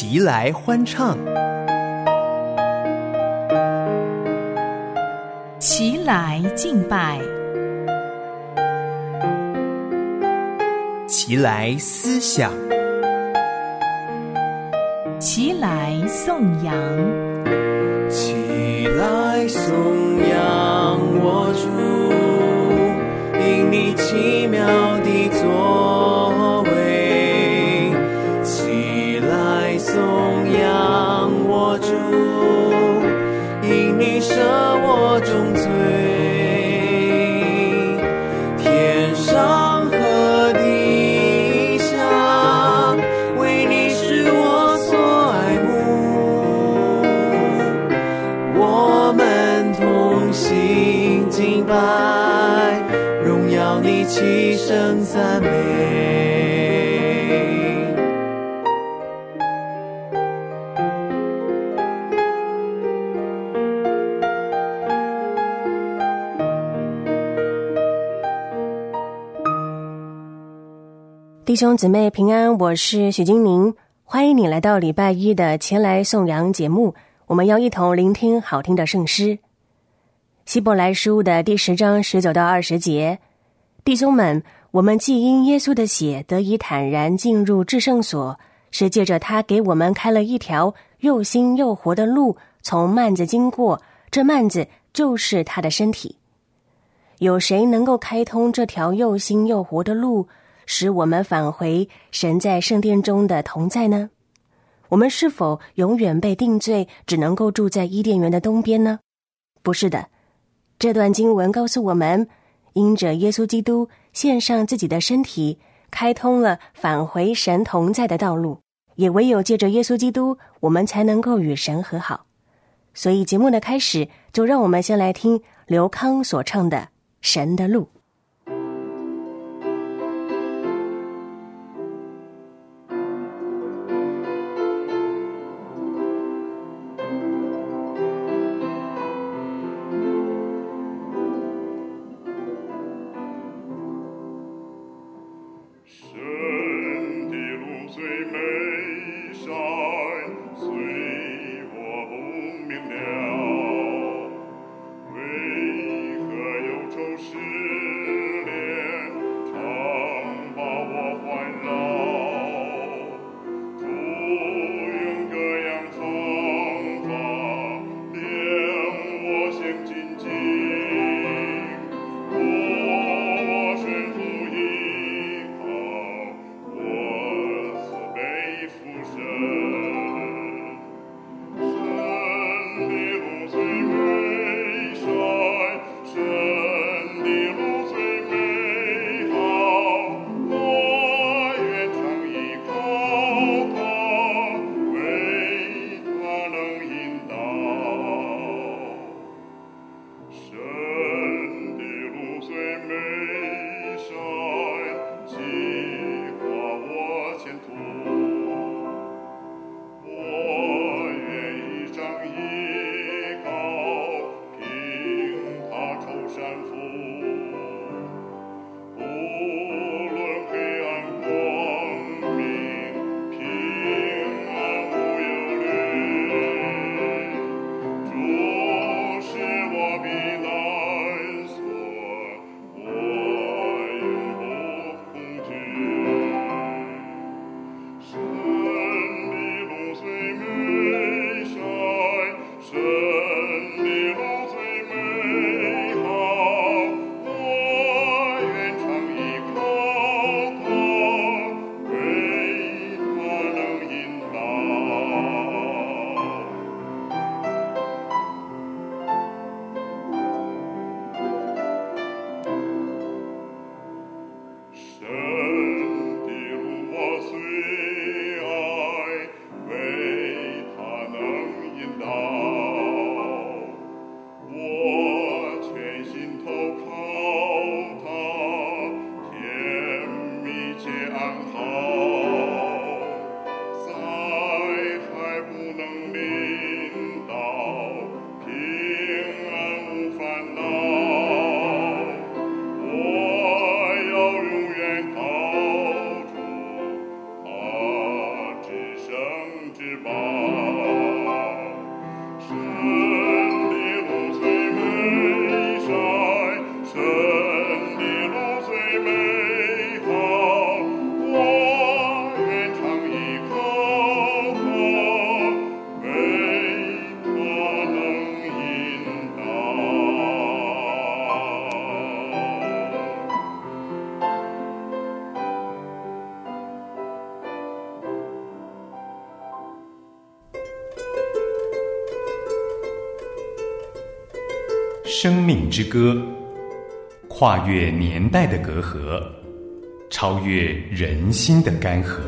齐来欢唱， 齐来敬拜， 齐来思想， 齐来颂扬， 齐来颂扬我主，因你奇妙的作为。齐来颂扬我主，因你赦我重罪。天上和地下，为你是我所爱慕。我们同心敬拜，荣耀你，齐声赞美。 弟兄姊妹平安，我是许金宁，欢迎你来到礼拜一的前来颂扬节目，我们要一同聆听好听的圣诗。希伯来书的第10章19到20节，弟兄们，我们既因耶稣的血得以坦然进入至圣所，是借着他给我们开了一条又新又活的路，从幔子经过，这幔子就是他的身体。有谁能够开通这条又新又活的路，使我们返回神在圣殿中的同在呢？我们是否永远被定罪，只能够住在伊甸园的东边呢？不是的，这段经文告诉我们，因着耶稣基督献上自己的身体，开通了返回神同在的道路，也唯有借着耶稣基督，我们才能够与神和好。所以节目的开始，就让我们先来听刘康所唱的《神的路》。 为何忧愁时生命之歌，跨越年代的隔阂，超越人心的干涸。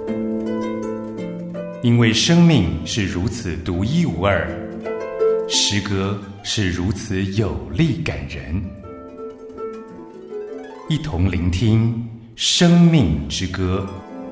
因为生命是如此独一无二，诗歌是如此有力感人。一同聆听生命之歌。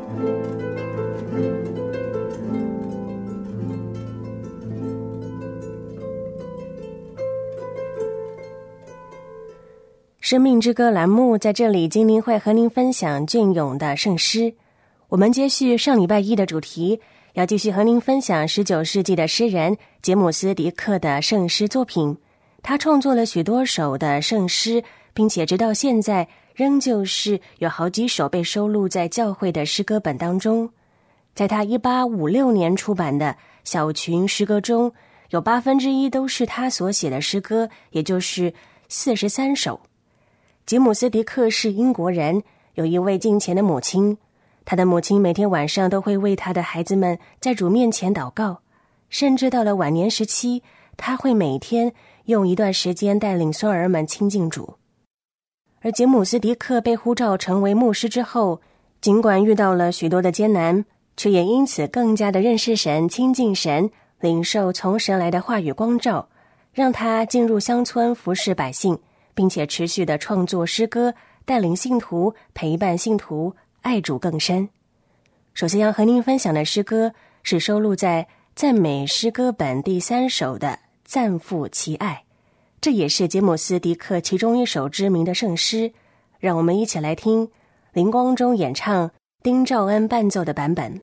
生命之歌栏目在这里，精灵会和您分享隽永的圣诗。我们接续上礼拜一的主题，要继续和您分享19世纪的诗人杰姆斯·迪克的圣诗作品。他创作了许多首的圣诗，并且直到现在仍旧是有好几首被收录在教会的诗歌本当中。在他1856年出版的小群诗歌中，有1/8都是他所写的诗歌，也就是43首。杰姆斯·迪克是英国人，有一位敬虔的母亲。他的母亲每天晚上都会为他的孩子们在主面前祷告，甚至到了晚年时期，他会每天用一段时间带领孙儿们亲近主。而杰姆斯·迪克被呼召成为牧师之后，尽管遇到了许多的艰难，却也因此更加的认识神、亲近神，领受从神来的话语光照，让他进入乡村服侍百姓，并且持续的创作诗歌，带领信徒，陪伴信徒，爱主更深。首先要和您分享的诗歌是收录在赞美诗歌本第3首的《赞父其爱》，这也是杰姆斯·迪克其中一首知名的圣诗。让我们一起来听林光中演唱，丁兆恩伴奏的版本。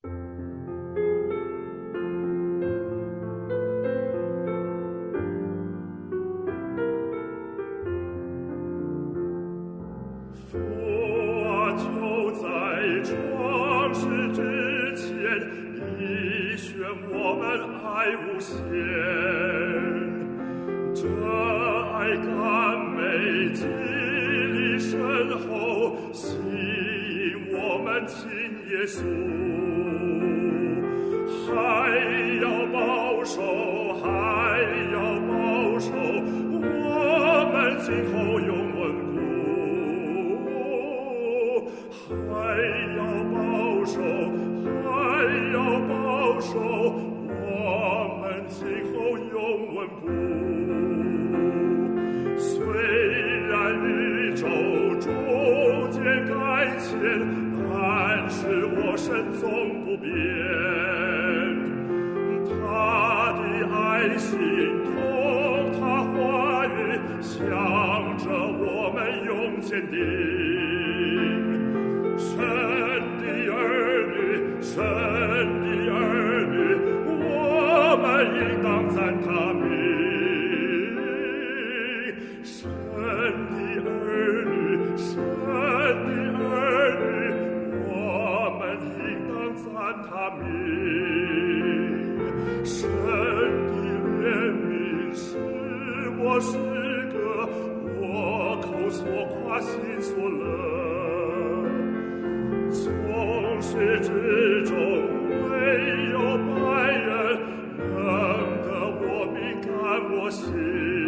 但是我身从不变，他的爱心同他话语，向着我们永坚定。神的儿女，神的儿女，我们应当赞他名。神的儿女，神的儿女，我们应当赞他名。神的怜悯是我诗歌，我口所夸，心所乐。从始至终唯有百人能得我名，感我心。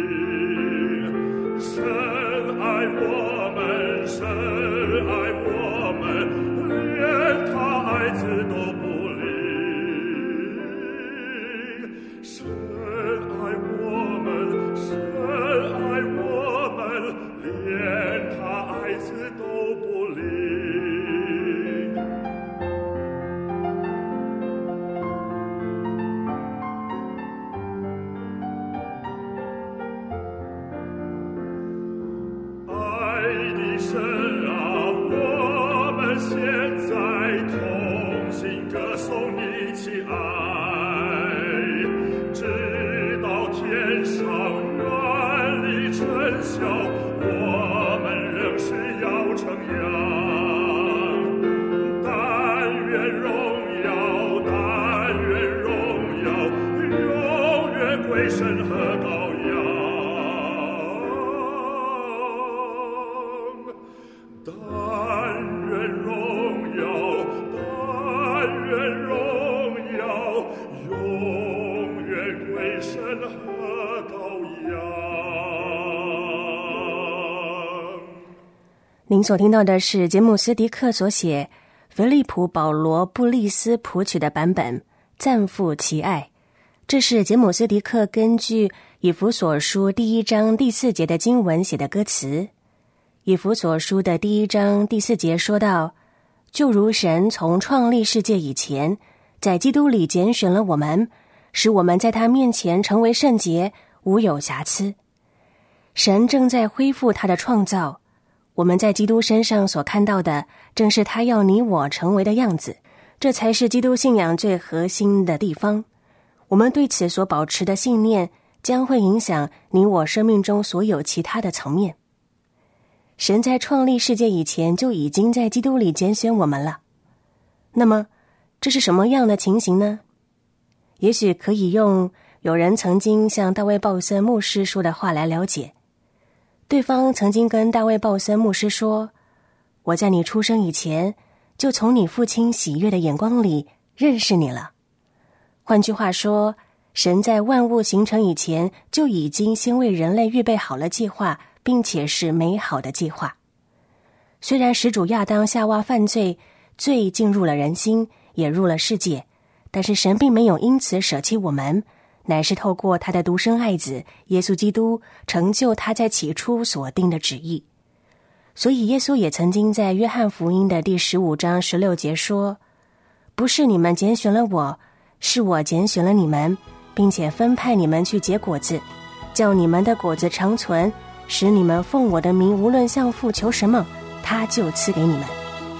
神爱我们，神爱我们，连他爱子都不离。神爱我们，神爱我们，连他爱子都不离。神啊，我们现在同心歌颂你的爱，直到天上远离尘嚣，我们仍是要称扬。但愿荣耀，但愿荣耀，永远归神和羔羊。但愿荣耀，但愿荣耀，永远归神和羔羊。 您所听到的是杰姆斯迪克所写腓利普·保罗·布利斯谱曲的版本《赞父其爱》。这是杰姆斯迪克根据以弗所书第1章第4节的经文写的歌词。以弗所书的第1章第4节说到，就如神从创立世界以前，在基督里拣选了我们，使我们在他面前成为圣洁，无有瑕疵。神正在恢复他的创造，我们在基督身上所看到的，正是他要你我成为的样子，这才是基督信仰最核心的地方。我们对此所保持的信念，将会影响你我生命中所有其他的层面。神在创立世界以前，就已经在基督里拣选我们了。那么，这是什么样的情形呢？也许可以用有人曾经向大卫·鲍森牧师说的话来了解。对方曾经跟大卫·鲍森牧师说，我在你出生以前，就从你父亲喜悦的眼光里认识你了。换句话说，神在万物形成以前，就已经先为人类预备好了计划，并且是美好的计划。虽然始祖亚当夏娃犯罪，罪进入了人心，也入了世界，但是神并没有因此舍弃我们，乃是透过他的独生爱子耶稣基督，成就他在起初所定的旨意。所以耶稣也曾经在约翰福音的第15章16节说，不是你们拣选了我，是我拣选了你们，并且分派你们去结果子，叫你们的果子长存，使你们奉我的名无论向父求什么，他就赐给你们。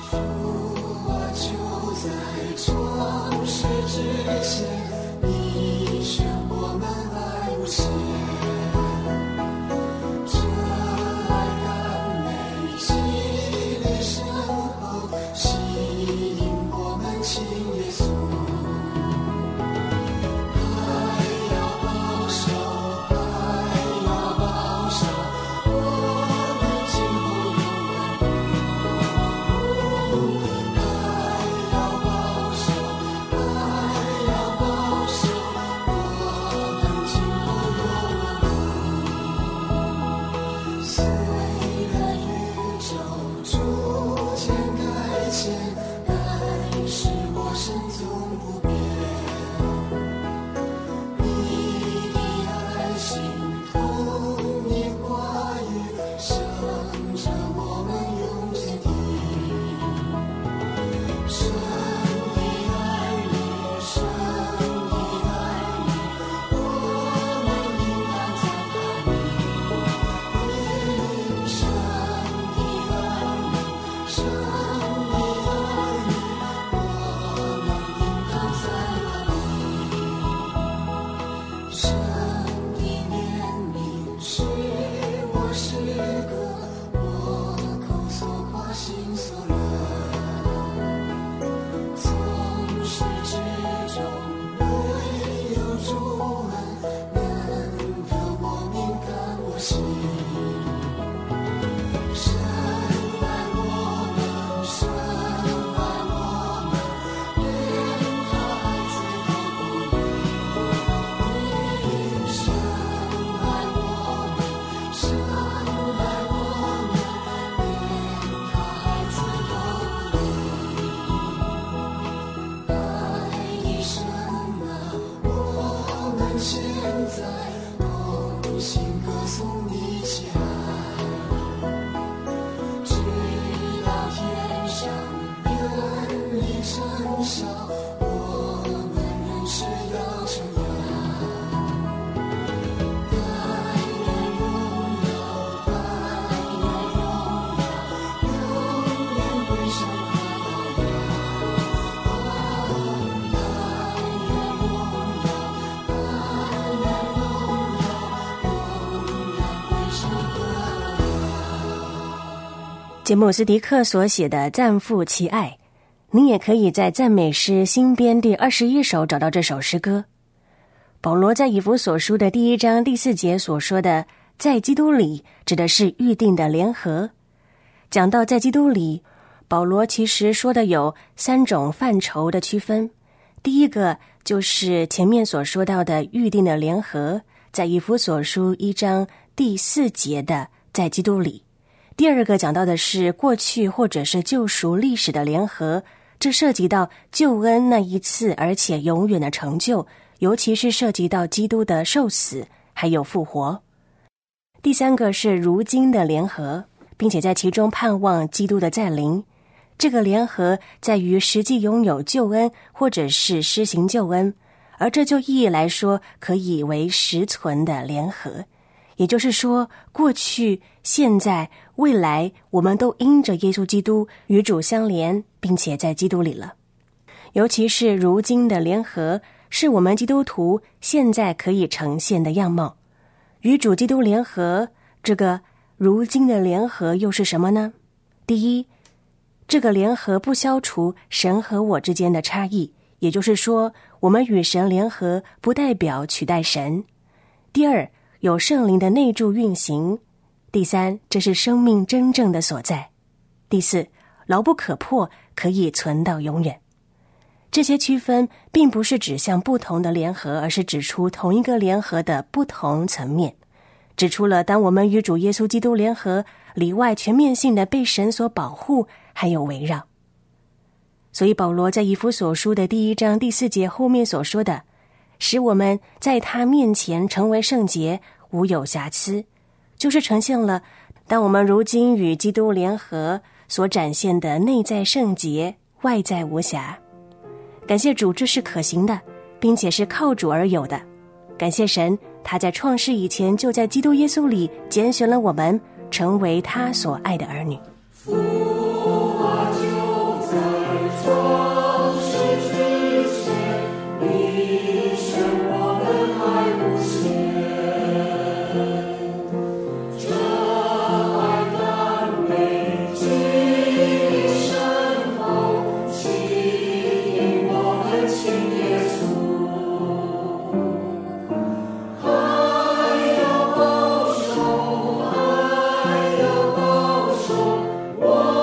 杰姆斯迪克所写的《赞父其爱》，您也可以在赞美诗新编第21首找到这首诗歌。保罗在以弗所书的第1章第4节所说的在基督里，指的是预定的联合。讲到在基督里，保罗其实说的有3种范畴的区分。第一个就是前面所说到的预定的联合，在以弗所书1章第4节的在基督里。 第二个讲到的是过去或者是救赎历史的联合，这涉及到救恩那一次而且永远的成就，尤其是涉及到基督的受死还有复活。第三个是如今的联合，并且在其中盼望基督的再临。这个联合在于实际拥有救恩或者是施行救恩，而这就意义来说可以为实存的联合。也就是说，过去、现在、未来，我们都因着耶稣基督与主相连，并且在基督里了。尤其是如今的联合，是我们基督徒现在可以呈现的样貌。与主基督联合，这个如今的联合又是什么呢？第一，这个联合不消除神和我之间的差异，也就是说，我们与神联合不代表取代神。第二，有圣灵的内住运行。第三，这是生命真正的所在。第四，牢不可破，可以存到永远。这些区分并不是指向不同的联合，而是指出同一个联合的不同层面，指出了当我们与主耶稣基督联合，里外全面性的被神所保护还有围绕。所以保罗在以弗所书的第1章第4节后面所说的，使我们在他面前成为圣洁，无有瑕疵，就是呈现了当我们如今与基督联合所展现的内在圣洁，外在无瑕。感谢主，这是可行的，并且是靠主而有的。感谢神，他在创世以前就在基督耶稣里拣选了我们，成为他所爱的儿女。 我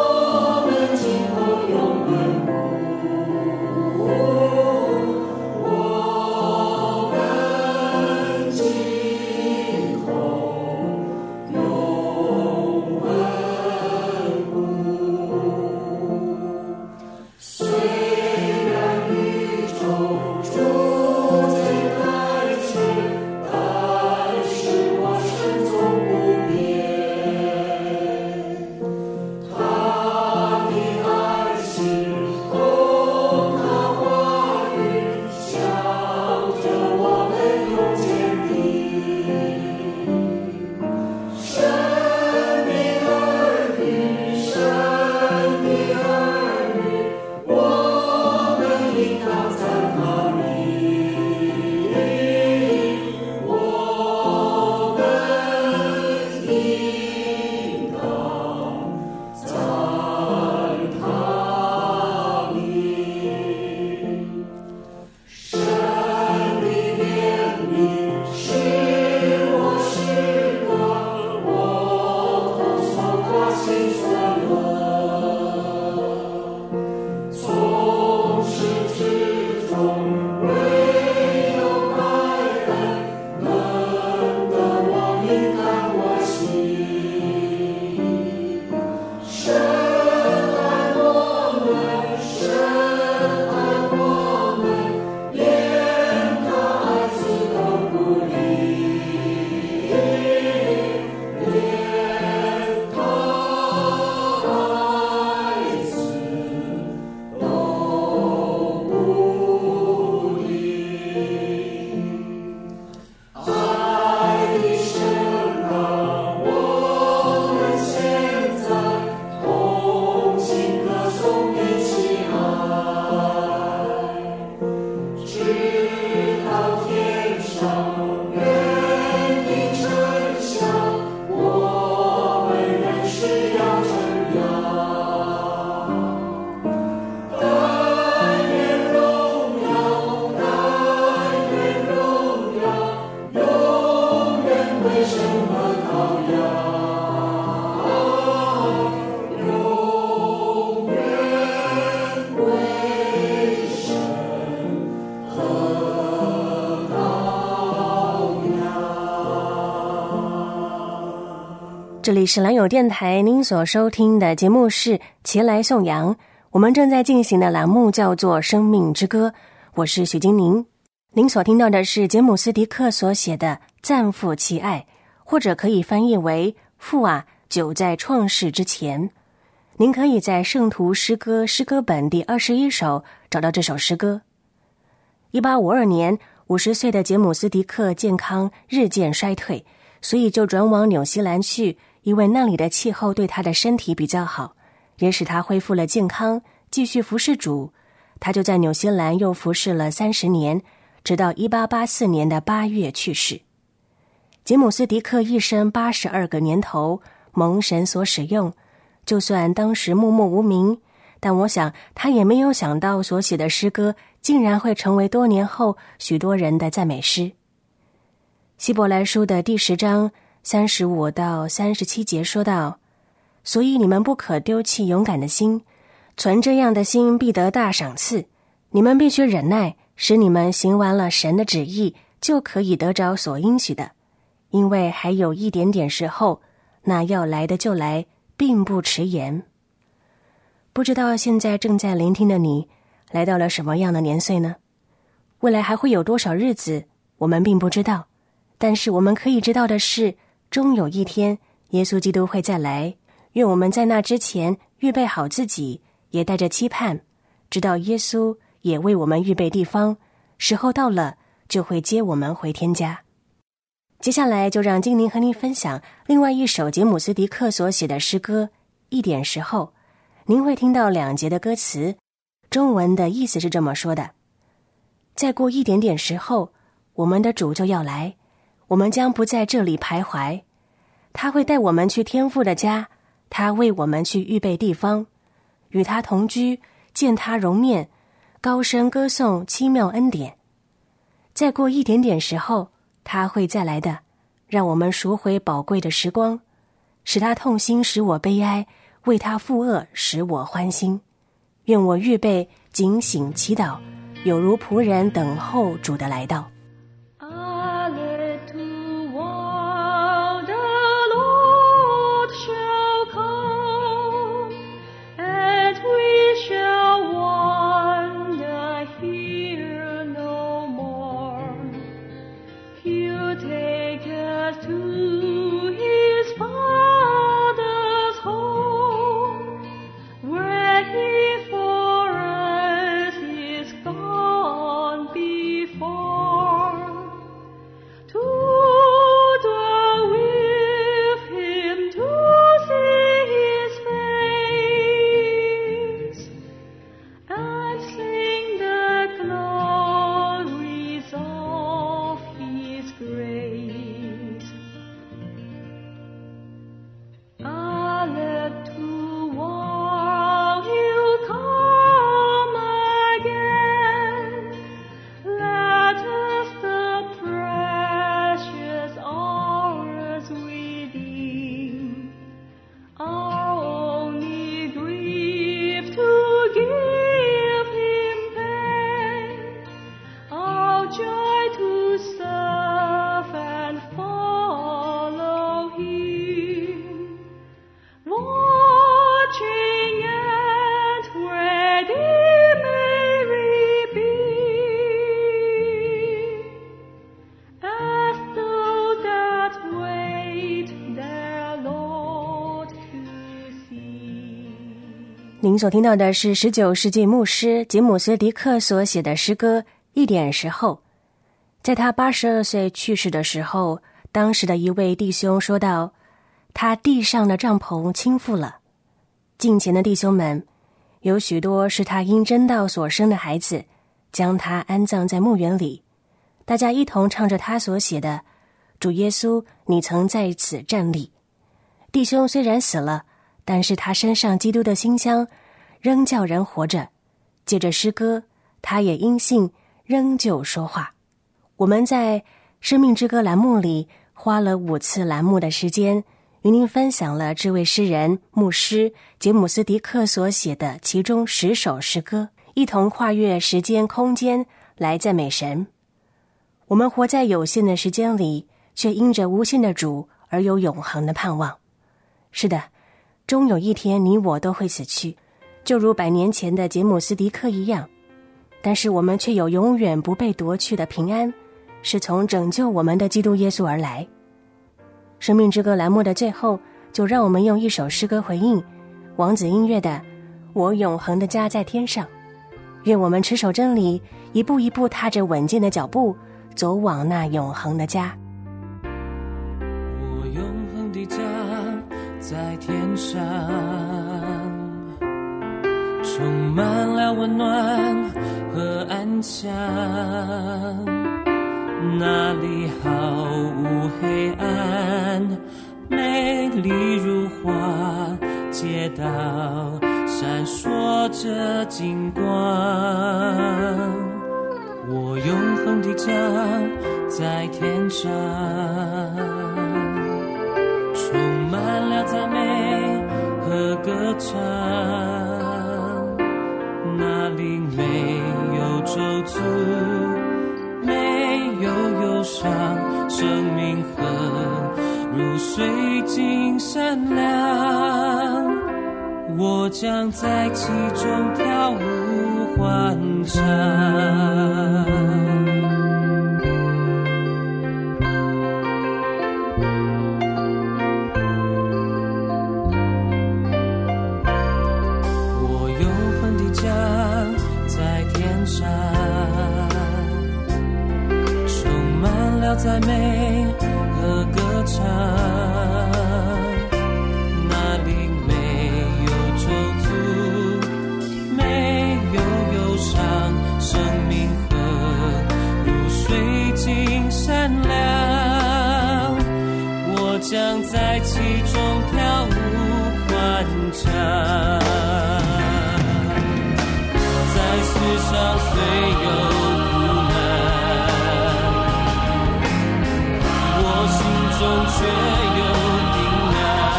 这里是蓝友电台，您所收听的节目是齐来颂扬，我们正在进行的栏目叫做生命之歌，我是许金宁。您所听到的是杰姆斯迪克所写的赞父其爱，或者可以翻译为父啊，久在创世之前。您可以在圣徒诗歌诗歌本第21首找到这首诗歌。1852年50岁的杰姆斯迪克健康日渐衰退，所以就转往纽西兰去，因为那里的气候对他的身体比较好，也使他恢复了健康，继续服侍主。他就在纽西兰又服侍了30年，直到1884年的8月去世。杰姆斯迪克一生82个年头蒙神所使用，就算当时默默无名，但我想他也没有想到所写的诗歌竟然会成为多年后许多人的赞美诗。希伯来书的第10章35到37节说道：所以你们不可丢弃勇敢的心，存这样的心必得大赏赐。你们必须忍耐，使你们行完了神的旨意，就可以得着所应许的。因为还有一点点时候，那要来的就来，并不迟延。不知道现在正在聆听的你，来到了什么样的年岁呢？未来还会有多少日子，我们并不知道。但是我们可以知道的是，终有一天，耶稣基督会再来。愿我们在那之前预备好自己，也带着期盼，直到耶稣也为我们预备地方，时候到了，就会接我们回天家。接下来就让金宁和您分享另外一首杰姆斯迪克所写的诗歌《一点时候》。您会听到2节的歌词，中文的意思是这么说的：再过一点点时候，我们的主就要来，我们将不在这里徘徊，他会带我们去天父的家，他为我们去预备地方，与他同居，见他容面，高声歌颂奇妙恩典。再过一点点时候，他会再来的，让我们赎回宝贵的时光，使他痛心，使我悲哀，为他负恶，使我欢心。愿我预备警醒祈祷，有如仆人等候主的来到。您所听到的是19世纪牧师杰姆斯迪克所写的诗歌《一点时候》。在他82岁去世的时候，当时的一位弟兄说道：他地上的帐篷倾覆了。近前的弟兄们，有许多是他因真道所生的孩子，将他安葬在墓园里。大家一同唱着他所写的：主耶稣，你曾在此站立。弟兄虽然死了，但是他身上基督的馨香仍叫人活着。借着诗歌，他也因信仍旧说话。我们在生命之歌栏目里花了5次栏目的时间，与您分享了这位诗人牧师杰姆斯迪克所写的其中10首诗歌，一同跨越时间空间来赞美神。我们活在有限的时间里，却因着无限的主而有永恒的盼望。 是的，终有一天你我都会死去，就如100年前的杰姆斯迪克一样，但是我们却有永远不被夺去的平安，是从拯救我们的基督耶稣而来。生命之歌栏目的最后，就让我们用一首诗歌回应王子音乐的我永恒的家在天上。愿我们持守真理，一步一步踏着稳健的脚步，走往那永恒的家。 我永恒的家在天上，充满了温暖和安详，那里毫无黑暗，美丽如花，街道闪烁着金光。我永恒的家在天上，充满了赞美和歌唱，那里没有咒诅，没有忧伤，生命河如水晶闪亮，我将在其中跳舞欢唱。我永恒的家在天上，充满了赞美和歌唱，那里没有咒诅，没有忧伤，生命河如水晶闪亮，我将在其中跳舞欢唱。在世上虽有苦难，我心中却有平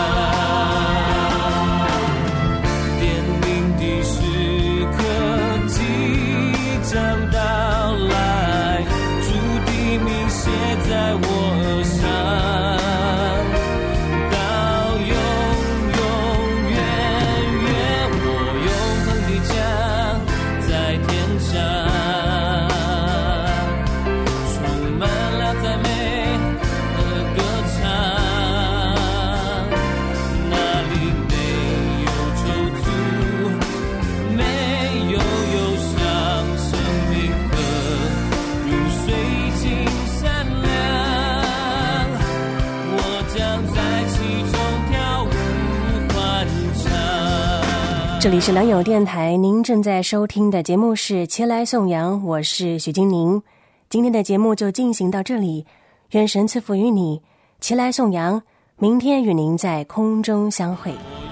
安，奠定的时刻即将到来，主的名写在我额上，到永永远远。我永恒的家在天上，充满了赞美和歌唱，那里没有咒诅，没有忧伤，生命河如水晶闪亮，我将在其中跳舞欢唱。 这里是良友电台，您正在收听的节目是前来颂扬，我是许金宁。今天的节目就进行到这里，愿神赐福于你，前来颂扬，明天与您在空中相会。